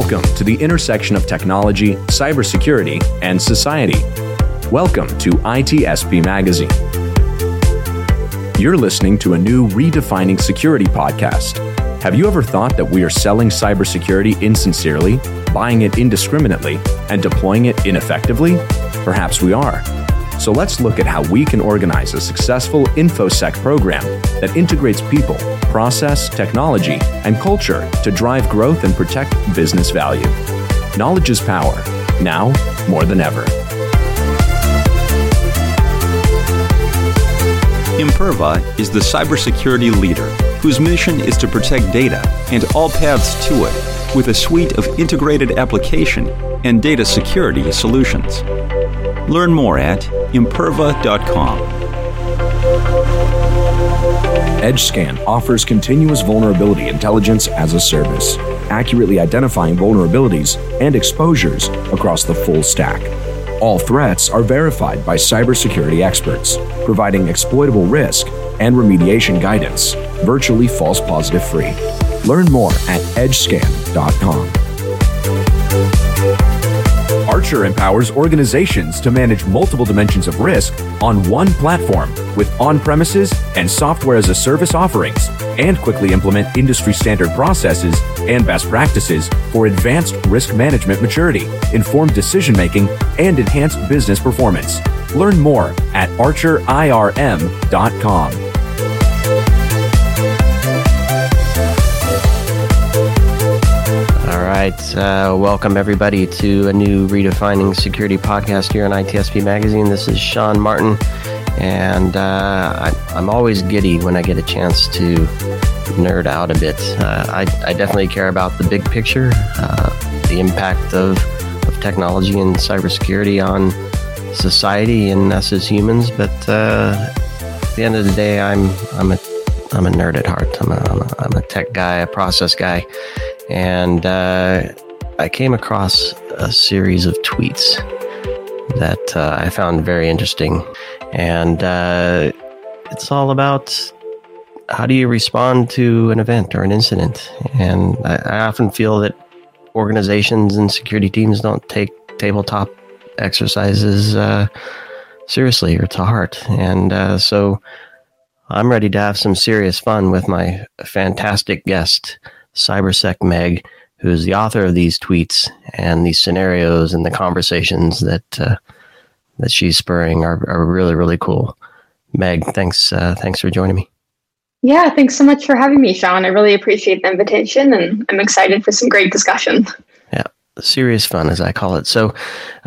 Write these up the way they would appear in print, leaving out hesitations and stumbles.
Welcome to the intersection of technology, cybersecurity, and society. Welcome to ITSP Magazine. You're listening to a new Redefining Security podcast. Have you ever thought that we are selling cybersecurity insincerely, buying it indiscriminately, and deploying it ineffectively? Perhaps we are. So let's look at how we can organize a successful InfoSec program that integrates people, process, technology, and culture to drive growth and protect business value. Knowledge is power, now more than ever. Imperva is the cybersecurity leader whose mission is to protect data and all paths to it with a suite of integrated application and data security solutions. Learn more at imperva.com. EdgeScan offers continuous vulnerability intelligence as a service, accurately identifying vulnerabilities and exposures across the full stack. All threats are verified by cybersecurity experts, providing exploitable risk and remediation guidance, virtually false positive free. Learn more at edgescan.com. Archer empowers organizations to manage multiple dimensions of risk on one platform with on-premises and software-as-a-service offerings, and quickly implement industry-standard processes and best practices for advanced risk management maturity, informed decision-making, and enhanced business performance. Learn more at archerirm.com. All right, welcome everybody to a new Redefining Security podcast here on ITSP Magazine. This is Sean Martin, and I'm always giddy when I get a chance to nerd out a bit. I definitely care about the big picture, the impact of technology and cybersecurity on society and us as humans. But at the end of the day, I'm a nerd at heart. I'm a tech guy, a process guy. And I came across a series of tweets that I found very interesting. And it's all about how do you respond to an event or an incident. And I often feel that organizations and security teams don't take tabletop exercises seriously or to heart. And so I'm ready to have some serious fun with my fantastic guest, Cybersec Meg, who is the author of these tweets and these scenarios, and the conversations that she's spurring are really, really cool. Meg, thanks for joining me. Yeah, thanks so much for having me, Sean. I really appreciate the invitation, and I'm excited for some great discussion. Yeah, serious fun, as I call it. So,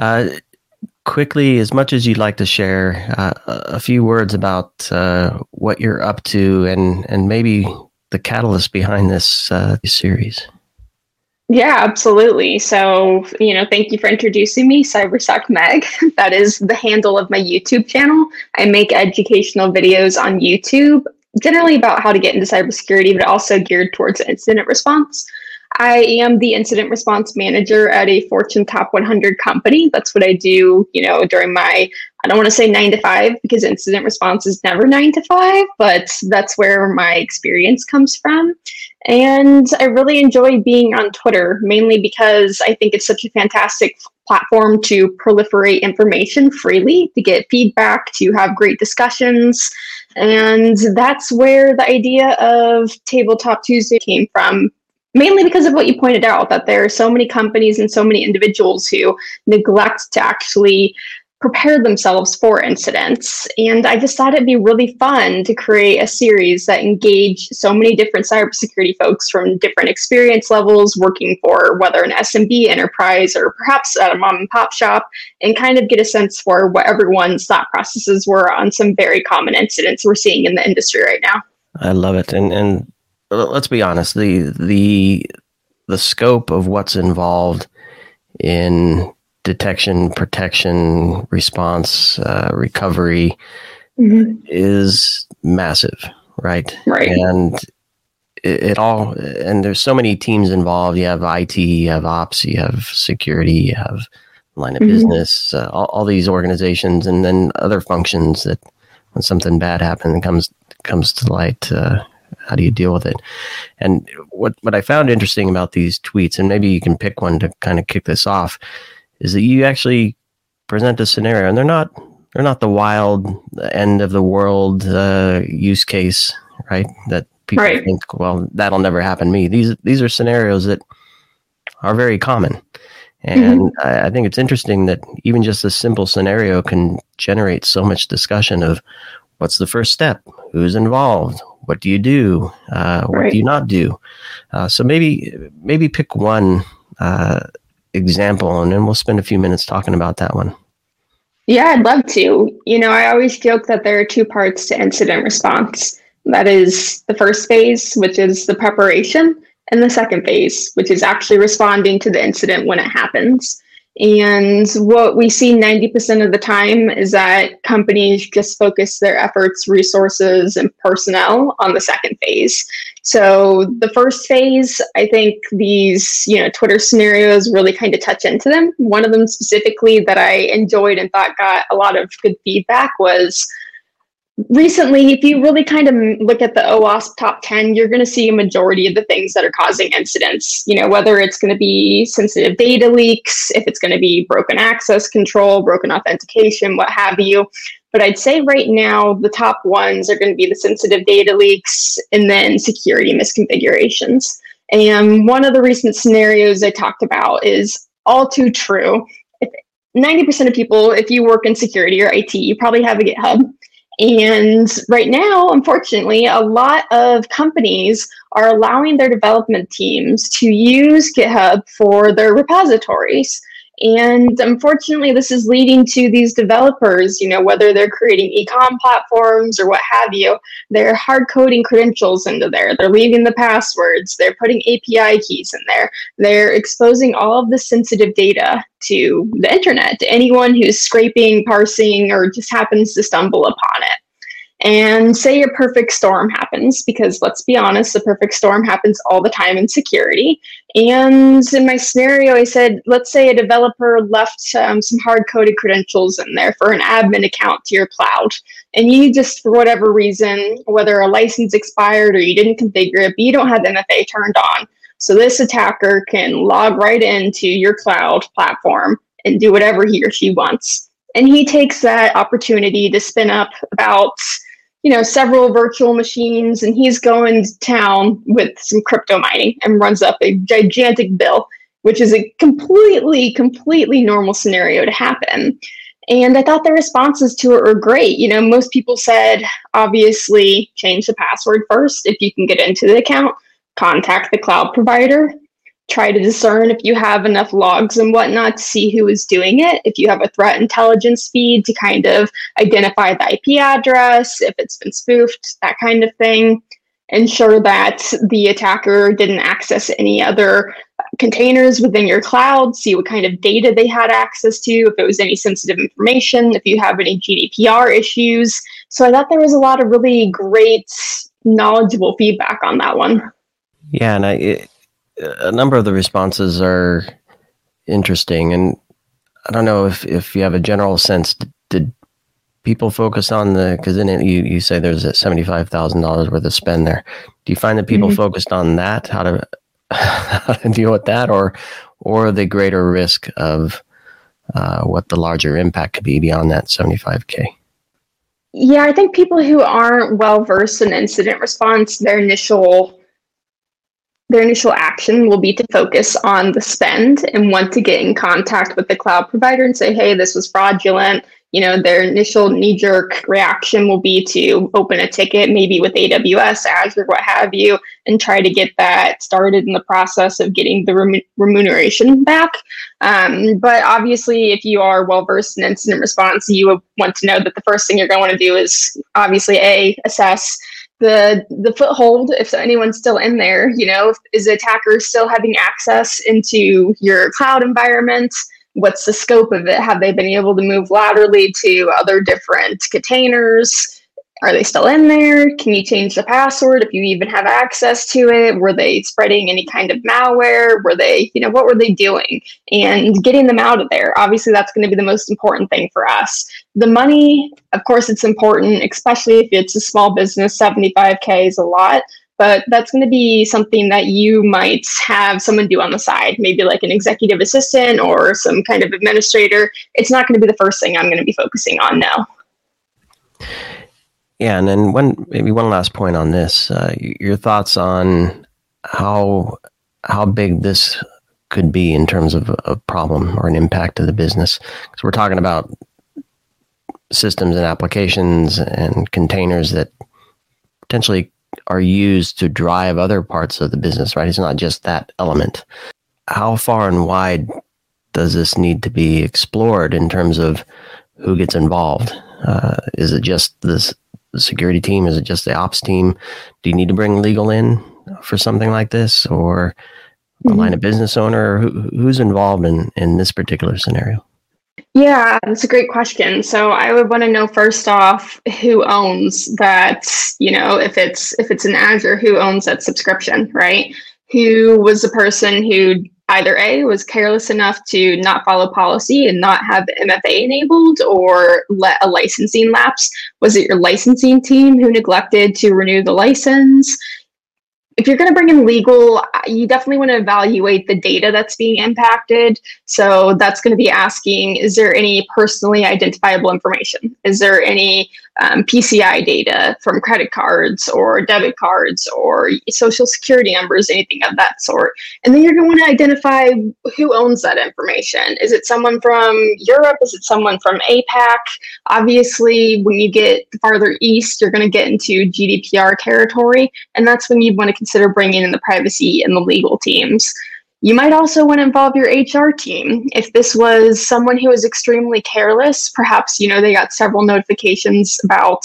quickly, as much as you'd like to share, a few words about what you're up to, and maybe the catalyst behind this series. Yeah, absolutely. So, thank you for introducing me, Cybersec Meg. That is the handle of my YouTube channel. I make educational videos on YouTube, generally about how to get into cybersecurity, but also geared towards incident response. I am the incident response manager at a Fortune Top 100 company. That's what I do, during my, I don't want to say 9 to 5, because incident response is never 9 to 5, but that's where my experience comes from. And I really enjoy being on Twitter, mainly because I think it's such a fantastic platform to proliferate information freely, to get feedback, to have great discussions. And that's where the idea of Tabletop Tuesday came from. Mainly because of what you pointed out, that there are so many companies and so many individuals who neglect to actually prepare themselves for incidents. And I just thought it'd be really fun to create a series that engage so many different cybersecurity folks from different experience levels, working for whether an SMB enterprise or perhaps at a mom and pop shop, and kind of get a sense for what everyone's thought processes were on some very common incidents we're seeing in the industry right now. I love it. And let's be honest, the scope of what's involved in detection, protection, response, recovery is massive, right? Right. And it all, and there's so many teams involved. You have IT, you have ops, you have security, you have line of business, all these organizations, and then other functions that when something bad happens, comes to light, do you deal with it? And what I found interesting about these tweets, and maybe you can pick one to kind of kick this off, is that you actually present a scenario, and they're not the wild end of the world use case, right? That people think, well, that'll never happen to me. These are scenarios that are very common. And I think it's interesting that even just a simple scenario can generate so much discussion of what's the first step, who's involved, what do you do, what do you not do. So maybe pick one example, and then we'll spend a few minutes talking about that one. Yeah, I'd love to. I always joke that there are two parts to incident response. That is the first phase, which is the preparation, and the second phase, which is actually responding to the incident when it happens. And what we see 90% of the time is that companies just focus their efforts, resources, and personnel on the second phase. So the first phase, I think these, Twitter scenarios really kind of touch into them. One of them specifically that I enjoyed and thought got a lot of good feedback was recently, if you really kind of look at the OWASP top 10, you're going to see a majority of the things that are causing incidents, whether it's going to be sensitive data leaks, if it's going to be broken access control, broken authentication, what have you. But I'd say right now, the top ones are going to be the sensitive data leaks and then security misconfigurations. And one of the recent scenarios I talked about is all too true. 90% of people, if you work in security or IT, you probably have a GitHub. And right now, unfortunately, a lot of companies are allowing their development teams to use GitHub for their repositories. And unfortunately, this is leading to these developers, whether they're creating e-com platforms or what have you, they're hard coding credentials into there. They're leaving the passwords. They're putting API keys in there. They're exposing all of the sensitive data to the internet, to anyone who's scraping, parsing, or just happens to stumble upon it. And say a perfect storm happens, because let's be honest, the perfect storm happens all the time in security. And in my scenario, I said, let's say a developer left some hard-coded credentials in there for an admin account to your cloud. And you just, for whatever reason, whether a license expired or you didn't configure it, but you don't have MFA turned on. So this attacker can log right into your cloud platform and do whatever he or she wants. And he takes that opportunity to spin up about several virtual machines, and he's going to town with some crypto mining and runs up a gigantic bill, which is a completely normal scenario to happen. And I thought the responses to it were great. Most people said, obviously, change the password first. If you can get into the account, contact the cloud provider. Try to discern if you have enough logs and whatnot to see who is doing it. If you have a threat intelligence feed to kind of identify the IP address, if it's been spoofed, that kind of thing. Ensure that the attacker didn't access any other containers within your cloud. See what kind of data they had access to, if it was any sensitive information, if you have any GDPR issues. So I thought there was a lot of really great, knowledgeable feedback on that one. Yeah, and a number of the responses are interesting, and I don't know if you have a general sense. Did people focus on because then you say there's a $75,000 worth of spend there? Do you find that people focused on that, how to deal with that, or the greater risk of what the larger impact could be beyond that $75K? Yeah, I think people who aren't well versed in incident response, their initial action will be to focus on the spend and want to get in contact with the cloud provider and say, hey, this was fraudulent. Their initial knee-jerk reaction will be to open a ticket, maybe with AWS, Azure, what have you, and try to get that started in the process of getting the remuneration back. But obviously, if you are well-versed in incident response, you would want to know that the first thing you're going to want to do is obviously, assess the foothold, if anyone's still in there, is the attacker still having access into your cloud environment? What's the scope of it? Have they been able to move laterally to other different containers? Are they still in there? Can you change the password if you even have access to it? Were they spreading any kind of malware? Were they, what were they doing? And getting them out of there. Obviously, that's going to be the most important thing for us. The money, of course, it's important, especially if it's a small business. $75K is a lot. but that's going to be something that you might have someone do on the side, maybe like an executive assistant or some kind of administrator. It's not going to be the first thing I'm going to be focusing on now. Yeah, and then maybe one last point on this, your thoughts on how big this could be in terms of a problem or an impact to the business. Because we're talking about systems and applications and containers that potentially are used to drive other parts of the business, right? It's not just that element. How far and wide does this need to be explored in terms of who gets involved? Is it just the security team? Is it just the ops team? Do you need to bring legal in for something like this, or a line of business owner? Who's involved in this particular scenario? Yeah, that's a great question. So I would want to know first off who owns that, if it's in Azure, who owns that subscription, right? Who was the person who either A, was careless enough to not follow policy and not have MFA enabled, or let a licensing lapse? Was it your licensing team who neglected to renew the license? If you're going to bring in legal, you definitely want to evaluate the data that's being impacted. So that's going to be asking, is there any personally identifiable information? Is there any PCI data from credit cards or debit cards or social security numbers, anything of that sort? And then you're going to want to identify who owns that information. Is it someone from Europe? Is it someone from APAC? Obviously, when you get farther east, you're going to get into GDPR territory, and that's when you want to consider bringing in the privacy and the legal teams. You might also want to involve your HR team. If this was someone who was extremely careless, perhaps, they got several notifications about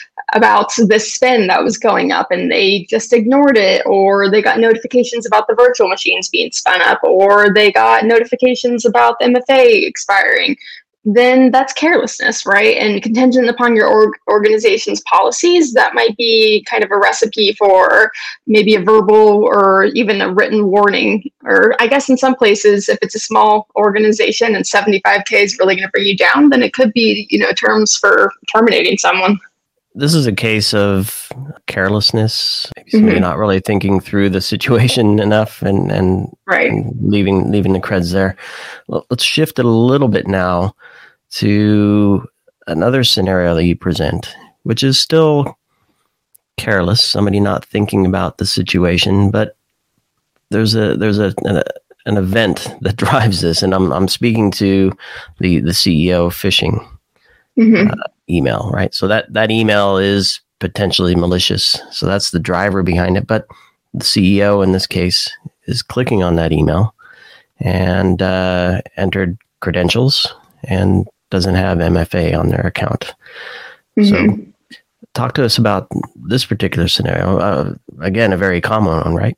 this spend that was going up and they just ignored it, or they got notifications about the virtual machines being spun up, or they got notifications about the MFA expiring. Then that's carelessness, right? And contingent upon your organization's policies, that might be kind of a recipe for maybe a verbal or even a written warning. Or I guess in some places, if it's a small organization and 75K is really going to bring you down, then it could be, terms for terminating someone. This is a case of carelessness, maybe somebody not really thinking through the situation enough and leaving the creds there. Well, let's shift it a little bit now to another scenario that you present, which is still careless, somebody not thinking about the situation, but there's an event that drives this, and I'm speaking to the CEO phishing email, right? So that email is potentially malicious. So that's the driver behind it. But the CEO in this case is clicking on that email and entered credentials and doesn't have MFA on their account. So talk to us about this particular scenario. Again, a very common one, right?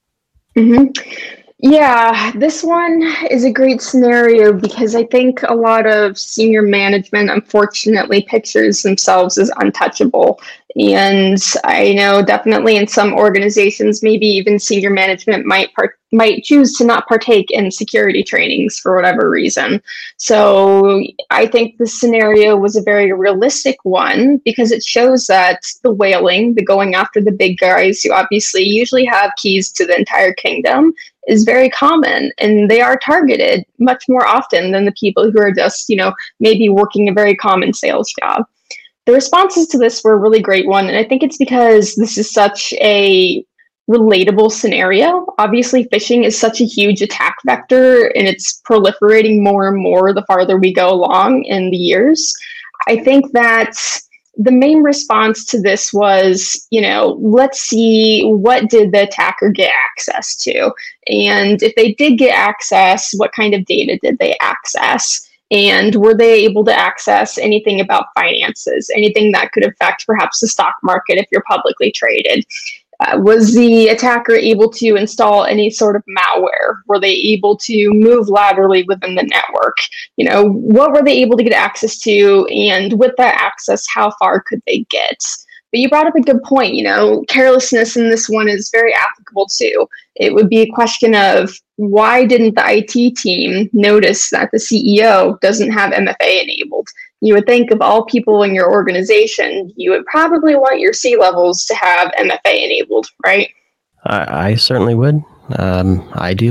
Yeah, this one is a great scenario because I think a lot of senior management, unfortunately, pictures themselves as untouchable. And I know definitely in some organizations, maybe even senior management might choose to not partake in security trainings for whatever reason. So I think this scenario was a very realistic one because it shows that the whaling, the going after the big guys who obviously usually have keys to the entire kingdom, is very common, and they are targeted much more often than the people who are just, maybe working a very common sales job. The responses to this were a really great one, and I think it's because this is such a relatable scenario. Obviously, phishing is such a huge attack vector, and it's proliferating more and more the farther we go along in the years. I think that the main response to this was, let's see, what did the attacker get access to? And if they did get access, what kind of data did they access? And were they able to access anything about finances, anything that could affect perhaps the stock market if you're publicly traded? Was the attacker able to install any sort of malware? Were they able to move laterally within the network? What were they able to get access to? And with that access, how far could they get? But you brought up a good point. Carelessness in this one is very applicable too. It would be a question of why didn't the IT team notice that the CEO doesn't have MFA enabled? You would think of all people in your organization, you would probably want your C-levels to have MFA enabled, right? I certainly would. I do.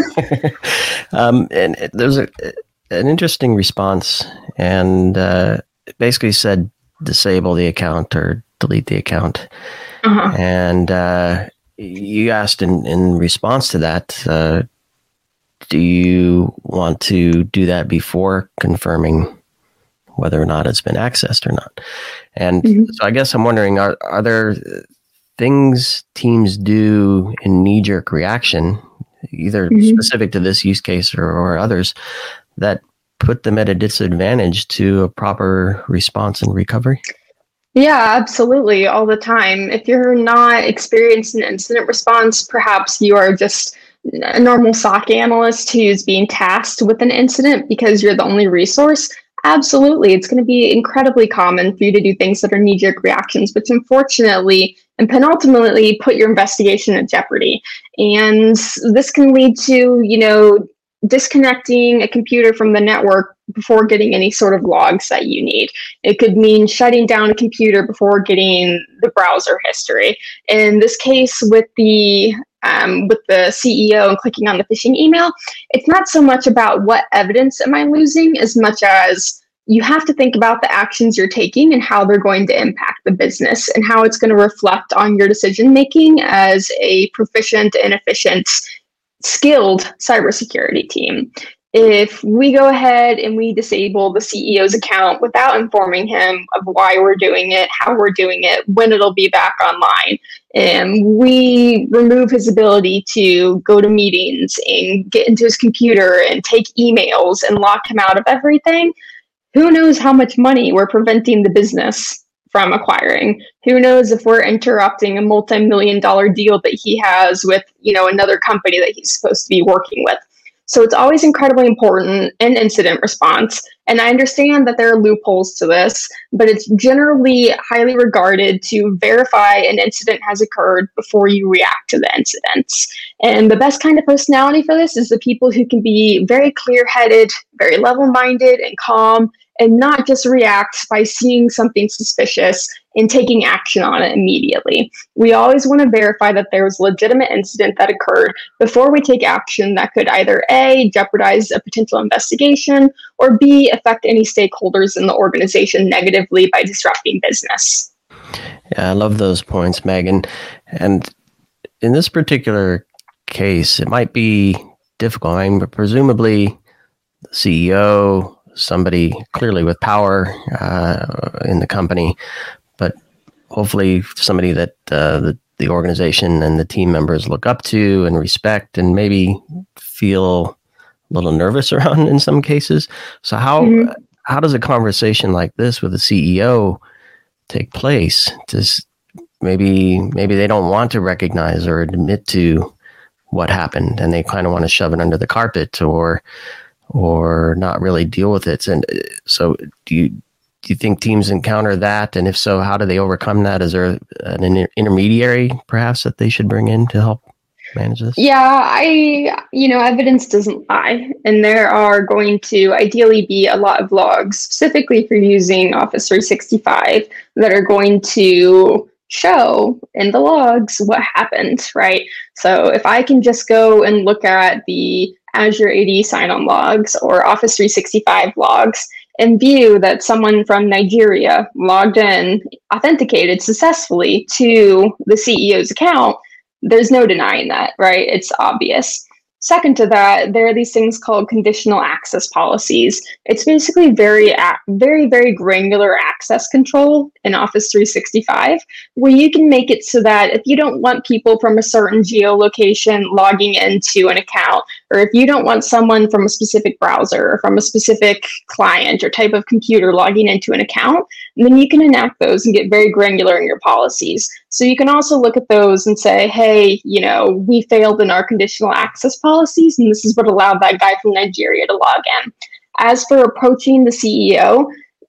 And there's an interesting response, and it basically said disable the account or delete the account. Uh-huh. And you asked in response to that, do you want to do that before confirming whether or not it's been accessed or not? And so I guess I'm wondering, are there things teams do in knee-jerk reaction, either specific to this use case or others, that put them at a disadvantage to a proper response and recovery? Yeah, absolutely. All the time. If you're not experienced in incident response, perhaps you are just a normal SOC analyst who's being tasked with an incident because you're the only resource. Absolutely. It's going to be incredibly common for you to do things that are knee-jerk reactions, which unfortunately and penultimately put your investigation at jeopardy. And this can lead to, disconnecting a computer from the network before getting any sort of logs that you need. It could mean shutting down a computer before getting the browser history. In this case, with the CEO and clicking on the phishing email, it's not so much about what evidence am I losing as much as you have to think about the actions you're taking and how they're going to impact the business and how it's going to reflect on your decision making as a proficient and efficient, skilled cybersecurity team. If we go ahead and we disable the CEO's account without informing him of why we're doing it, how we're doing it, when it'll be back online, and we remove his ability to go to meetings and get into his computer and take emails and lock him out of everything, who knows how much money we're preventing the business from acquiring? Who knows if we're interrupting a multi-million-dollar deal that he has with, another company that he's supposed to be working with. So it's always incredibly important in incident response. And I understand that there are loopholes to this, but it's generally highly regarded to verify an incident has occurred before you react to the incidents. And the best kind of personality for this is the people who can be very clear-headed, very level-minded and calm, and not just react by seeing something suspicious and taking action on it immediately. We always want to verify that there was a legitimate incident that occurred before we take action that could either A, jeopardize a potential investigation, or B, affect any stakeholders in the organization negatively by disrupting business. Yeah, I love those points, Megan. And in this particular case, it might be difficult. But presumably the CEO, somebody clearly with power in the company, but hopefully somebody that the organization and the team members look up to and respect and maybe feel a little nervous around in some cases. So how does a conversation like this with the CEO take place? Does maybe they don't want to recognize or admit to what happened and they kind of want to shove it under the carpet or not really deal with it. And so do you think teams encounter that? And if so, how do they overcome that? Is there an intermediary perhaps that they should bring in to help manage this? Yeah, evidence doesn't lie. And there are going to ideally be a lot of logs specifically for using Office 365 that are going to show in the logs what happened, right? So if I can just go and look at the Azure AD sign-on logs or Office 365 logs and view that someone from Nigeria logged in, authenticated successfully to the CEO's account, there's no denying that, right? It's obvious. Second to that, there are these things called conditional access policies. It's basically very, very granular access control in Office 365, where you can make it so that if you don't want people from a certain geolocation logging into an account, or if you don't want someone from a specific browser or from a specific client or type of computer logging into an account, then you can enact those and get very granular in your policies. So you can also look at those and say, hey, we failed in our conditional access policies, and this is what allowed that guy from Nigeria to log in. As for approaching the CEO,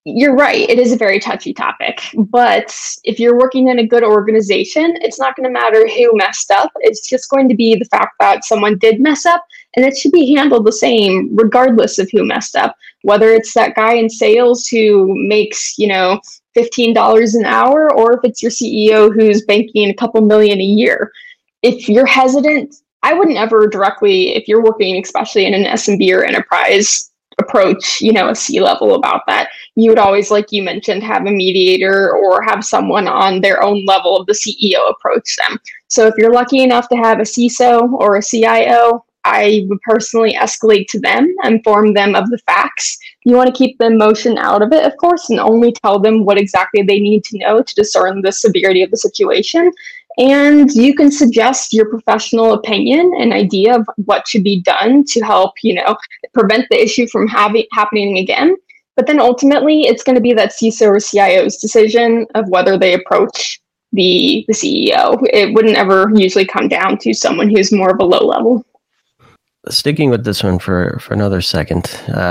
You're right. It is a very touchy topic. But if you're working in a good organization, it's not going to matter who messed up. It's just going to be the fact that someone did mess up, and it should be handled the same regardless of who messed up. Whether it's that guy in sales who makes, $15 an hour, or if it's your CEO who's banking a couple million a year. If you're hesitant, I wouldn't ever directly, if you're working especially in an SMB or enterprise, approach, a C-level about that. You would always, like you mentioned, have a mediator or have someone on their own level of the CEO approach them. So if you're lucky enough to have a CISO or a CIO, I would personally escalate to them, inform them of the facts. You want to keep the emotion out of it, of course, and only tell them what exactly they need to know to discern the severity of the situation. And you can suggest your professional opinion and idea of what should be done to help, prevent the issue from happening again. But then ultimately, it's going to be that CISO or CIO's decision of whether they approach the CEO. It wouldn't ever usually come down to someone who's more of a low level. Sticking with this one for another second,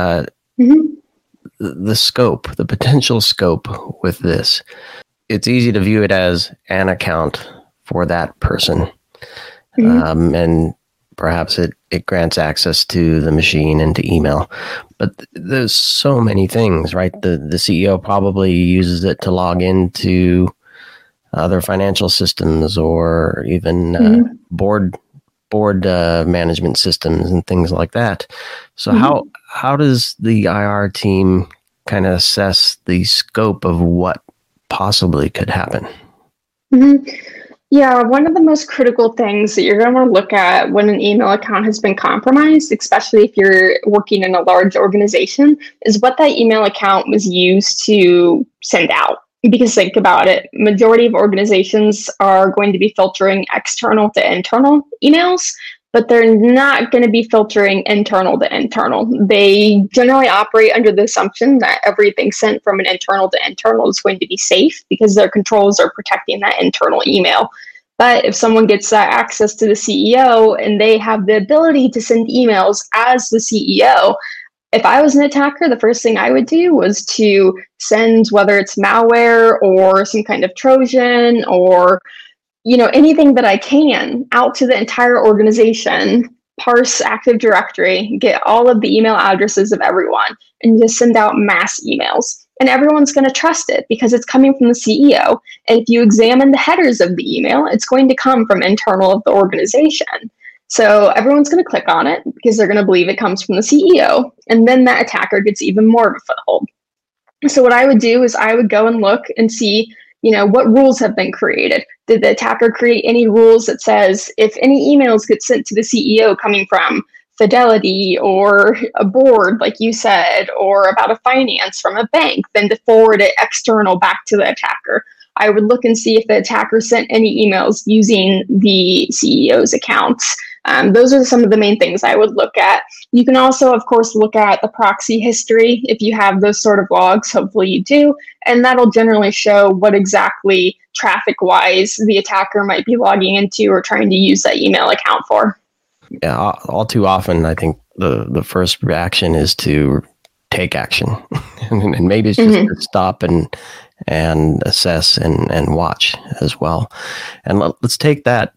the scope, the potential scope with this, it's easy to view it as an account for that person. And perhaps it grants access to the machine and to email. But there's so many things, right? The CEO probably uses it to log into other financial systems or even board management systems and things like that. So how does the IR team kind of assess the scope of what possibly could happen? Yeah, one of the most critical things that you're going to want to look at when an email account has been compromised, especially if you're working in a large organization, is what that email account was used to send out. Because think about it, majority of organizations are going to be filtering external to internal emails, but they're not going to be filtering internal to internal. They generally operate under the assumption that everything sent from an internal to internal is going to be safe because their controls are protecting that internal email. But if someone gets access to the CEO and they have the ability to send emails as the CEO, if I was an attacker, the first thing I would do was to send, whether it's malware or some kind of Trojan or anything that I can out to the entire organization, parse Active Directory, get all of the email addresses of everyone, and just send out mass emails. And everyone's going to trust it because it's coming from the CEO. And if you examine the headers of the email, it's going to come from internal of the organization. So everyone's going to click on it because they're going to believe it comes from the CEO. And then that attacker gets even more of a foothold. So what I would do is I would go and look and see what rules have been created. Did the attacker create any rules that says if any emails get sent to the CEO coming from Fidelity or a board, like you said, or about a finance from a bank, then to forward it external back to the attacker? I would look and see if the attacker sent any emails using the CEO's accounts. Those are some of the main things I would look at. You can also, of course, look at the proxy history if you have those sort of logs. Hopefully you do. And that'll generally show what exactly traffic-wise the attacker might be logging into or trying to use that email account for. Yeah, all too often, I think the first reaction is to take action. And maybe it's just to stop and assess and watch as well. And let's take that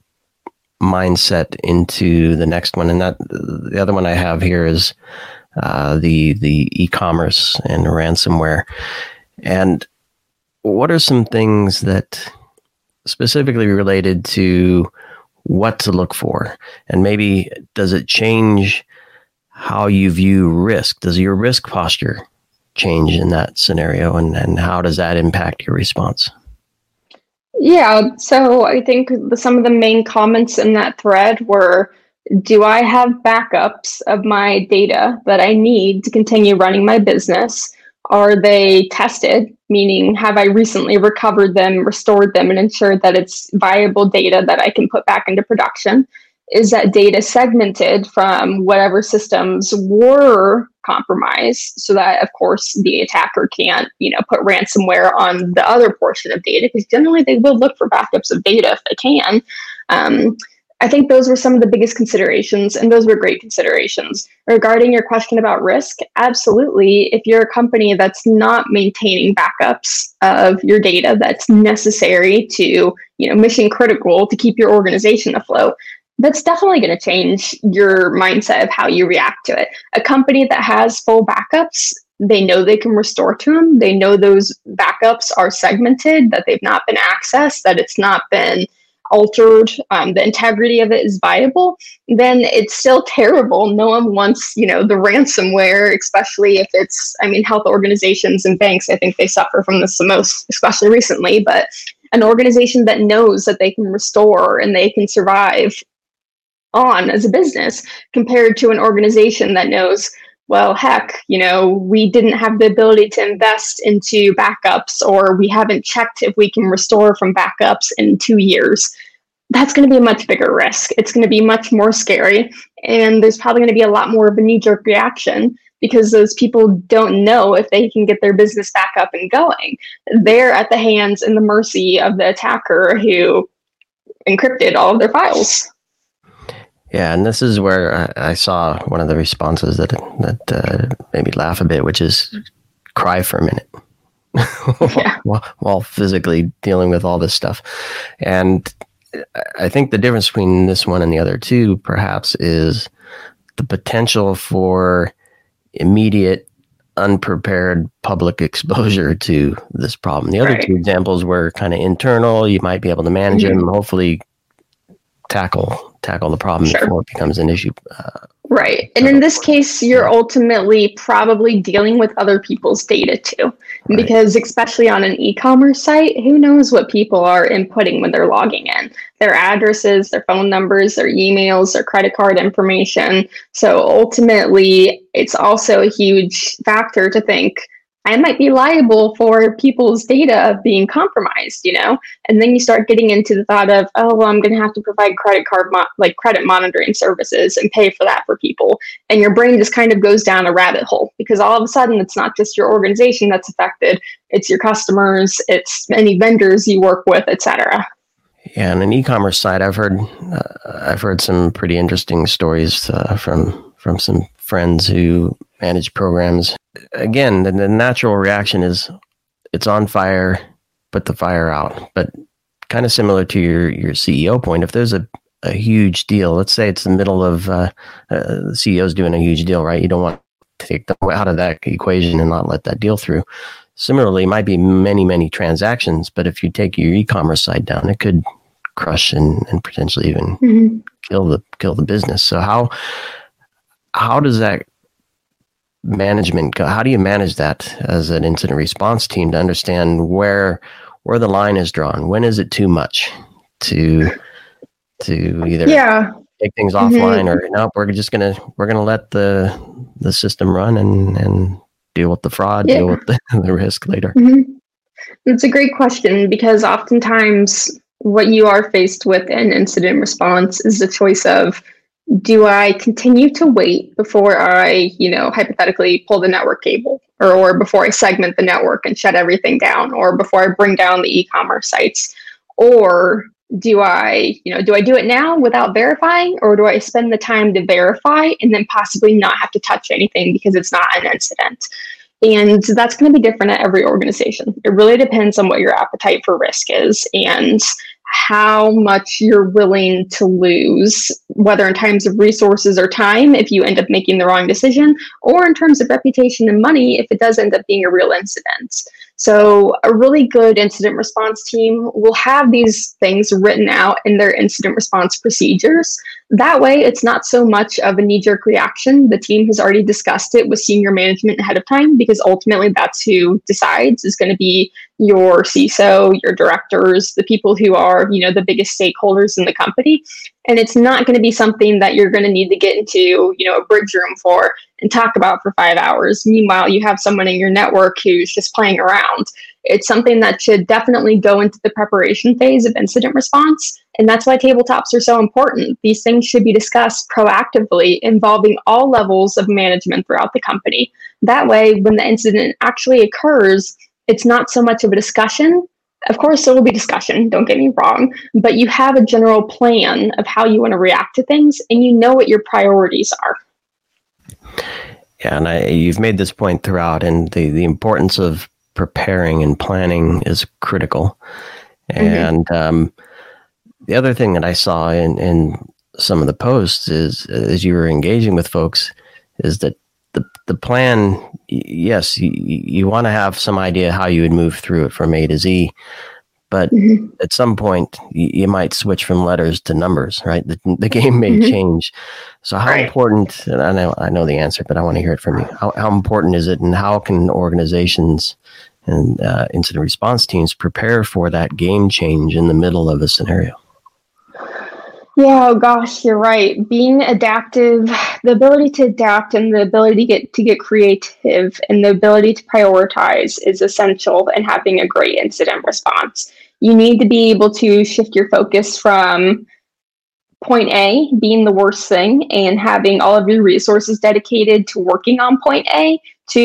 mindset into the next one. And that the other one I have here is the e-commerce and ransomware. And what are some things that specifically related to what to look for? And maybe does it change how you view risk? Does your risk posture change in that scenario? And how does that impact your response? Yeah, so I think some of the main comments in that thread were, do I have backups of my data that I need to continue running my business? Are they tested? Meaning, have I recently recovered them, restored them, and ensured that it's viable data that I can put back into production? Is that data segmented from whatever systems were compromised so that, of course, the attacker can't, put ransomware on the other portion of data? Because generally they will look for backups of data if they can. I think those were some of the biggest considerations, and those were great considerations. Regarding your question about risk, absolutely. If you're a company that's not maintaining backups of your data that's necessary to, mission critical to keep your organization afloat, that's definitely going to change your mindset of how you react to it. A company that has full backups, they know they can restore to them. They know those backups are segmented, that they've not been accessed, that it's not been altered, the integrity of it is viable, then it's still terrible. No one wants, the ransomware, especially if it's, health organizations and banks, I think they suffer from this the most, especially recently, but an organization that knows that they can restore and they can survive on as a business compared to an organization that knows, well, heck, we didn't have the ability to invest into backups, or we haven't checked if we can restore from backups in 2 years. That's going to be a much bigger risk. It's going to be much more scary. And there's probably going to be a lot more of a knee-jerk reaction because those people don't know if they can get their business back up and going. They're at the hands and the mercy of the attacker who encrypted all of their files. Yeah, and this is where I saw one of the responses that made me laugh a bit, which is cry for a minute while physically dealing with all this stuff. And I think the difference between this one and the other two, perhaps, is the potential for immediate, unprepared public exposure to this problem. The other two examples were kind of internal. You might be able to manage them, hopefully tackle the problem before it becomes an issue. Right. And in this case, you're ultimately probably dealing with other people's data too, because especially on an e-commerce site, who knows what people are inputting when they're logging in, their addresses, their phone numbers, their emails, their credit card information. So ultimately, it's also a huge factor to think, I might be liable for people's data being compromised, and then you start getting into the thought of, oh, well, I'm going to have to provide credit monitoring services and pay for that for people. And your brain just kind of goes down a rabbit hole because all of a sudden it's not just your organization that's affected. It's your customers, it's any vendors you work with, etc. Yeah, on an e-commerce side, I've heard some pretty interesting stories from some friends who manage programs. Again, the natural reaction is it's on fire, put the fire out. But kind of similar to your CEO point, if there's a huge deal, let's say it's the middle of the CEO's doing a huge deal, right? You don't want to take them out of that equation and not let that deal through. Similarly, it might be many, many transactions, but if you take your e-commerce side down, it could crush and potentially even kill the business. So how does that management go? How do you manage that as an incident response team to understand where the line is drawn? When is it too much to either take things offline or no, we're gonna let the system run and deal with the fraud, deal with the risk later? It's a great question because oftentimes what you are faced with in incident response is the choice of, do I continue to wait before I, hypothetically pull the network cable or before I segment the network and shut everything down or before I bring down the e-commerce sites? Or do I do it now without verifying, or do I spend the time to verify and then possibly not have to touch anything because it's not an incident? And that's going to be different at every organization. It really depends on what your appetite for risk is and how much you're willing to lose, whether in terms of resources or time, if you end up making the wrong decision, or in terms of reputation and money, if it does end up being a real incident. So a really good incident response team will have these things written out in their incident response procedures. That way, it's not so much of a knee-jerk reaction. The team has already discussed it with senior management ahead of time, because ultimately that's who decides, is going to be your CISO, your directors, the people who are, the biggest stakeholders in the company. And it's not going to be something that you're going to need to get into, a bridge room for and talk about for 5 hours. Meanwhile, you have someone in your network who's just playing around. It's something that should definitely go into the preparation phase of incident response. And that's why tabletops are so important. These things should be discussed proactively, involving all levels of management throughout the company. That way, when the incident actually occurs, it's not so much of a discussion Of course, there will be discussion, don't get me wrong, but you have a general plan of how you want to react to things, and you know what your priorities are. Yeah, and you've made this point throughout, and the importance of preparing and planning is critical. And the other thing that I saw in some of the posts is, as you were engaging with folks, is that the plan, yes, you want to have some idea how you would move through it from A to Z, but at some point you might switch from letters to numbers, right? The game may change. So how important, and I know the answer, but I want to hear it from you. How important is it, and how can organizations and incident response teams prepare for that game change in the middle of a scenario? Yeah, oh gosh, you're right. Being adaptive, the ability to adapt and the ability to get creative and the ability to prioritize is essential in having a great incident response. You need to be able to shift your focus from point A being the worst thing and having all of your resources dedicated to working on point A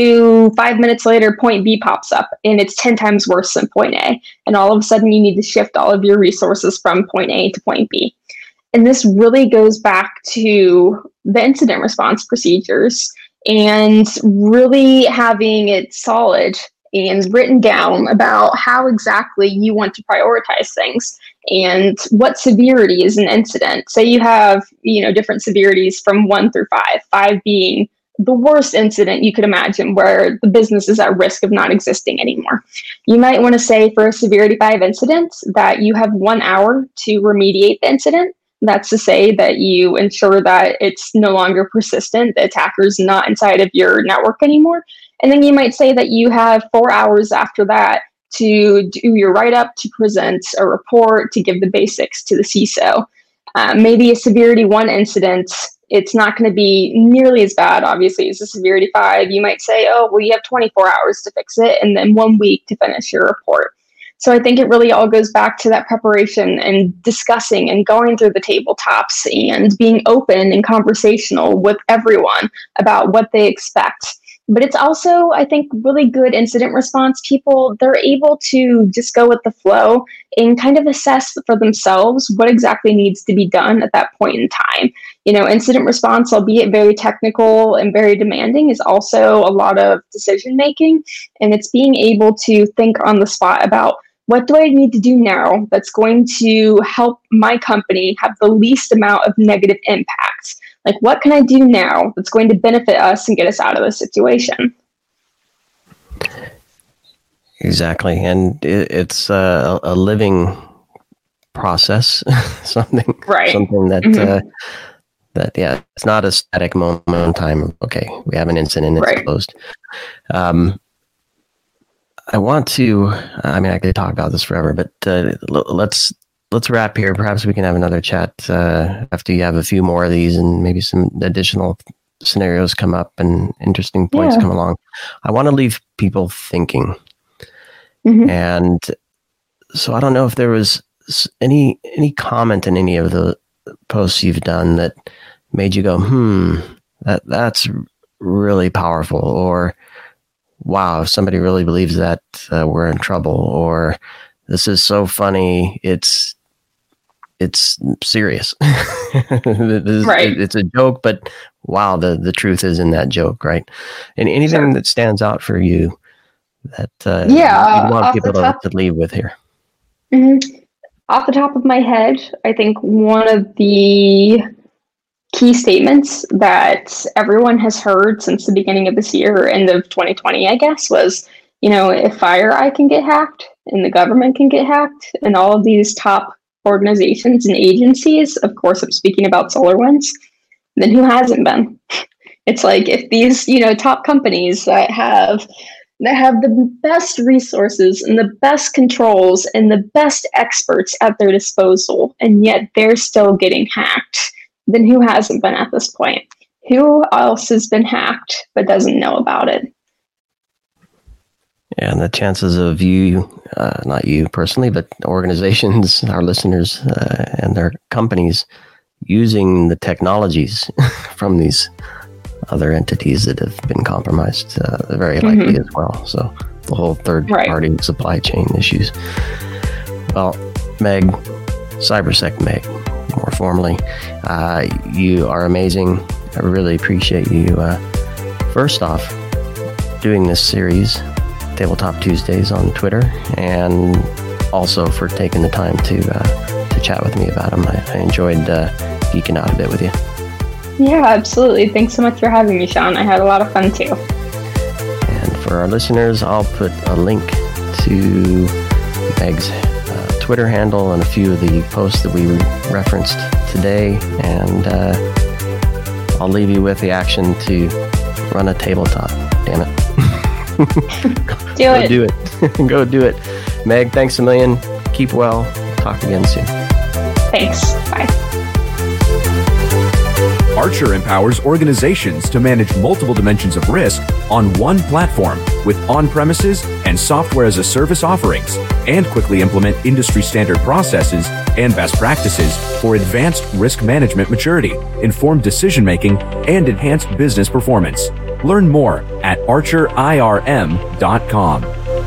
to 5 minutes later, point B pops up and it's 10 times worse than point A. And all of a sudden you need to shift all of your resources from point A to point B. And this really goes back to the incident response procedures and really having it solid and written down about how exactly you want to prioritize things and what severity is an incident. Say you have, different severities from 1 through 5, 5 being the worst incident you could imagine where the business is at risk of not existing anymore. You might want to say for a severity 5 incident that you have 1 hour to remediate the incident. That's to say that you ensure that it's no longer persistent, the attacker's not inside of your network anymore. And then you might say that you have 4 hours after that to do your write-up, to present a report, to give the basics to the CISO. Maybe a severity 1 incident, it's not going to be nearly as bad, obviously, as a severity 5. You might say, you have 24 hours to fix it and then 1 week to finish your report. So I think it really all goes back to that preparation and discussing and going through the tabletops and being open and conversational with everyone about what they expect. But it's also, I think, really good incident response people, they're able to just go with the flow and kind of assess for themselves what exactly needs to be done at that point in time. Incident response, albeit very technical and very demanding, is also a lot of decision making. And it's being able to think on the spot about, what do I need to do now that's going to help my company have the least amount of negative impact? Like, what can I do now that's going to benefit us and get us out of this situation? Exactly. And it's a living process, something that, it's not a static moment in time. Okay, we have an incident, it's closed. I could talk about this forever, but let's wrap here. Perhaps we can have another chat after you have a few more of these and maybe some additional scenarios come up and interesting points come along. I want to leave people thinking. And so I don't know if there was any comment in any of the posts you've done that made you go, that's really powerful, or wow, if somebody really believes that, we're in trouble, or this is so funny, it's serious. It's a joke, but wow, the truth is in that joke, right? And anything that stands out for you that you want people to leave with here? Off the top of my head, I think one of the key statements that everyone has heard since the beginning of this year, or end of 2020, I guess, was, if FireEye can get hacked and the government can get hacked and all of these top organizations and agencies, of course, I'm speaking about SolarWinds, then who hasn't been? It's like, if these, top companies that have the best resources and the best controls and the best experts at their disposal, and yet they're still getting hacked, then who hasn't been at this point? Who else has been hacked but doesn't know about it? Yeah, and the chances of you, not you personally, but organizations, our listeners, and their companies using the technologies from these other entities that have been compromised, very likely as well. So the whole third-party supply chain issues. Well, Meg, CyberSec Meg, more formally, you are amazing. I really appreciate you, first off, doing this series, Tabletop Tuesdays on Twitter, and also for taking the time to chat with me about them. I enjoyed geeking out a bit with you. Yeah, absolutely. Thanks so much for having me, Sean. I had a lot of fun too. And for our listeners, I'll put a link to Meg's Twitter handle and a few of the posts that we referenced today, and I'll leave you with the action to run a tabletop. Damn it. Do it. Go do it. Meg, thanks a million. Keep well. Talk again soon. Thanks. Bye. Archer empowers organizations to manage multiple dimensions of risk on one platform with on-premises and software-as-a-service offerings, and quickly implement industry-standard processes and best practices for advanced risk management maturity, informed decision-making, and enhanced business performance. Learn more at archerirm.com.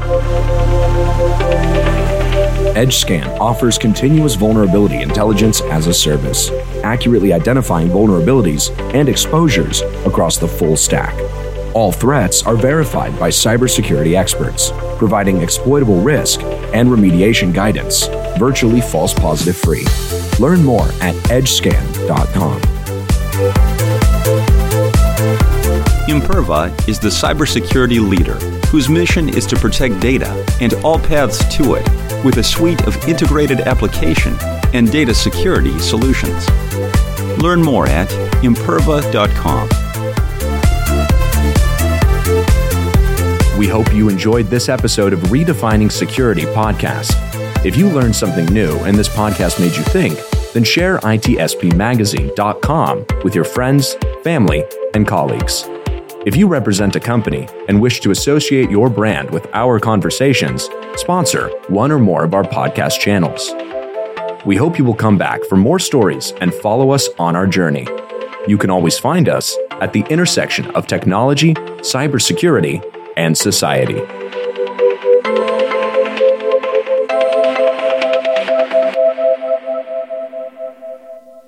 EdgeScan offers continuous vulnerability intelligence as a service, accurately identifying vulnerabilities and exposures across the full stack. All threats are verified by cybersecurity experts, providing exploitable risk and remediation guidance, virtually false positive free. Learn more at edgescan.com. Imperva is the cybersecurity leader whose mission is to protect data and all paths to it with a suite of integrated application and data security solutions. Learn more at imperva.com. We hope you enjoyed this episode of Redefining Security podcast. If you learned something new and this podcast made you think, then share itspmagazine.com with your friends, family, and colleagues. If you represent a company and wish to associate your brand with our conversations, sponsor one or more of our podcast channels. We hope you will come back for more stories and follow us on our journey. You can always find us at the intersection of technology, cybersecurity, and society.